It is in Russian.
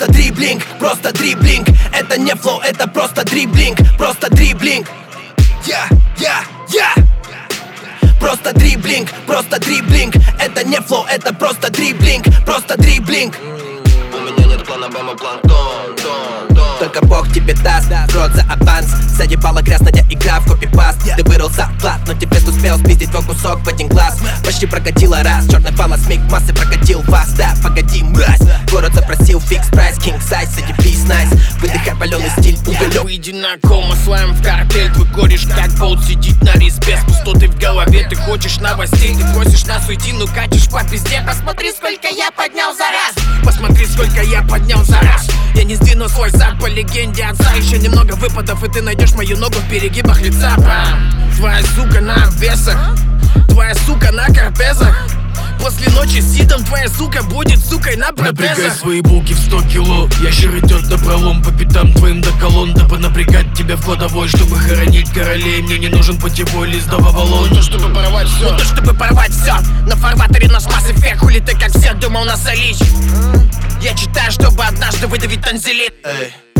просто дриблинг, просто дриблинг. Это не флоу, это просто дриблинг, просто дриблинг. Просто дриблинг, просто дриблинг. Это не флоу, это просто дриблинг, просто дриблинг. У меня нет плана, бама, план, тон. Только Бог тебе даст рот за аванс. Заебала грязная игра в копипаст. Ты вырыл зарплат, но тебе успел спиздить твой кусок в один глаз. Почти прокатила раз, черный фалос, миг массы прокатил вас. Да, погоди, мразь, город запросил фикс прайс, king size, заебись, найс. Выдыхай паленый стиль, уголек. Выйди на кома, слайм в картель. Твой кореш как болт сидит на респе. С пустотой в голове, ты хочешь новостей. Ты просишь нас уйти, ну катишь по пизде. Посмотри, сколько я поднял за раз. Посмотри, сколько я поднял за раз. Я не сдвину свой зад по легенде отца. Еще немного выпадов, и ты найдешь мою ногу в перегибах лица. Бам! Твоя сука на обвесах, твоя сука на карпезах. После ночи с сидом твоя сука будет сукой на протезах. Напрягай свои булки в 100 кило. Ящер идет на пролом по пятам твоим до колонн. Дабы напрягать тебя в кладовой, чтобы хоронить королей. Мне не нужен путевой лист до Вавилона. Ну то, чтобы порвать все, ну то, чтобы порвать все. На фарватере наш Mass Effect. Хули ты как все думал насолить. Я читаю, чтобы однажды выдавить танзелит. Эй.